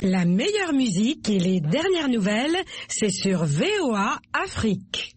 La meilleure musique et les dernières nouvelles, c'est sur VOA Afrique.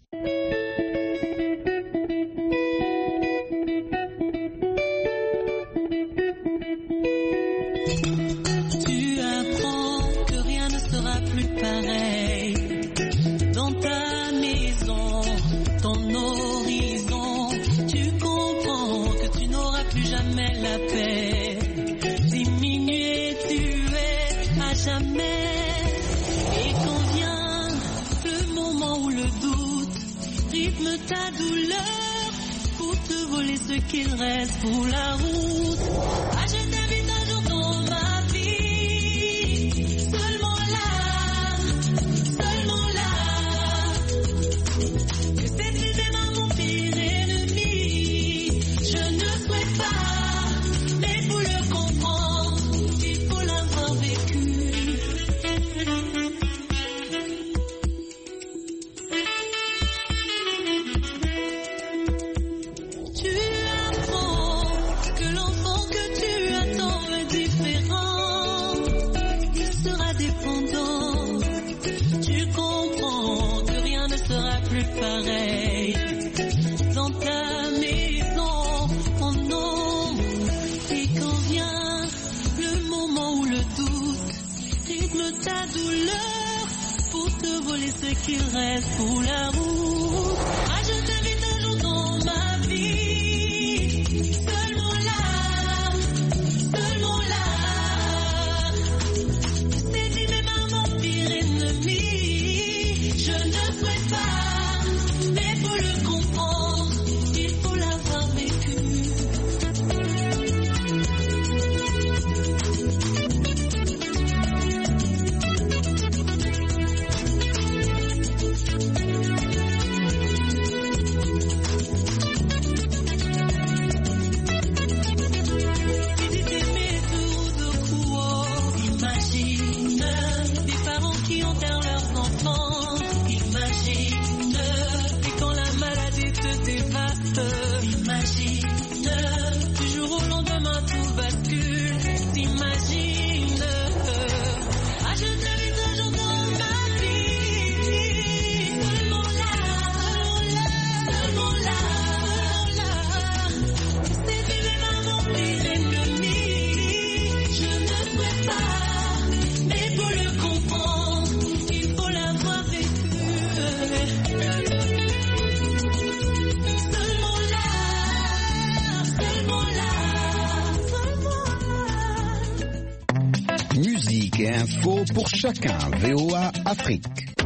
Tu apprends que rien ne sera plus pareil dans ta maison, ton horizon. Tu comprends que tu n'auras plus jamais la paix. Diminué, tu es à jamais. Et quand vient le moment où le doute rythme ta douleur pour te voler ce qu'il reste pour la route. Ah, je t'invite un jour dans ma vie, seulement là, que cette vie est mon pire ennemi. Je ne souhaite pas, mais pour le comprendre, il faut l'avoir vécu. Tu apprends que l'enfant que tu attends est différent. Il sera dépendant. Tu comprends que rien ne sera plus pareil dans ta maison. Oh non. Et quand vient le moment où le doute rythme ta douleur pour te voler ce qu'il reste pour la route. Ah, je t'invite un jour dans ma vie, seulement là, c'est lui même mon pire ennemi. Je ne souhaite pas, mais pour le comprendre, il faut l'avoir vécu. Imagine des parents qui enterrent leurs enfants. Imagine et quand la maladie te dévaste. Imagine du jour au lendemain tout bascule. T'imagines. Ah, je t'invite un jour dans ma vie, seulement là. C'est lui même mon pire ennemi. Je ne souhaite pas, mais pour le comprendre, il faut l'avoir vécu. Seulement là. Musique et info pour chacun. VOA Afrique.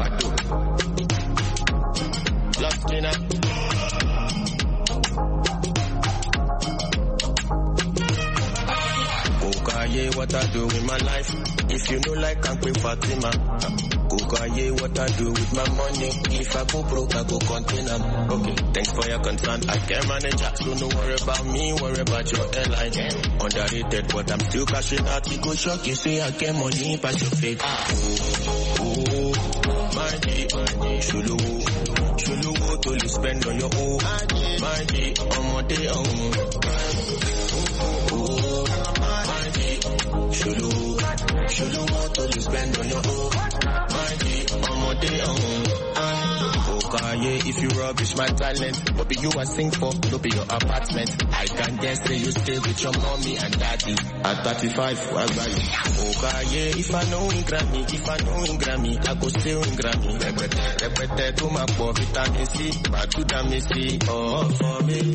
Kukaye, what I do with my life. If you know like Uncle Fatima. Kukaye, what I do with my money. If I go broke, I go contain them. Okay, thanks for your concern. I can manage that. So no worry about me, worry about your airline. Underrated, but I'm still cashing out. You go shock, you say I get money, pass your fate. My G, Shulu, what will you spend on your own? My G, on my day, Shulu, what will you spend on your own? My G, on my day, Okay, if you rubbish my talent, what be you I sing for? Don't be your apartment. I can guess that you stay with your mommy and daddy. At 35, what about you? Okay, if I know in Grammy, I go still in Grammy. Repete to my poor vitamin C, but to damn C, oh, for me.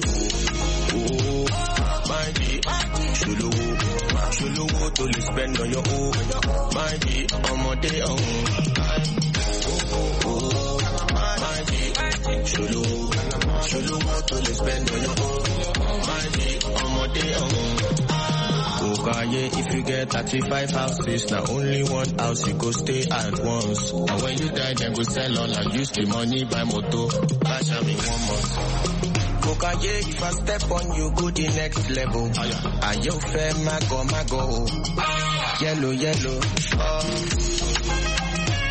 My G, Shulu, what will you spend on your own? My G, on my day, Shulu, what will you spend on your own? My G, on my day, Kukaye, if you get 35 houses, now only one house you go stay at once. And when you die, then go sell all and use the money buy moto. Cash me 1 month. Kukaye, if I step on you, go the next level. Ayo fair, mago. Yellow,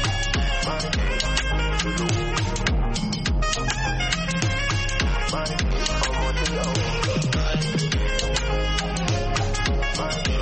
oh.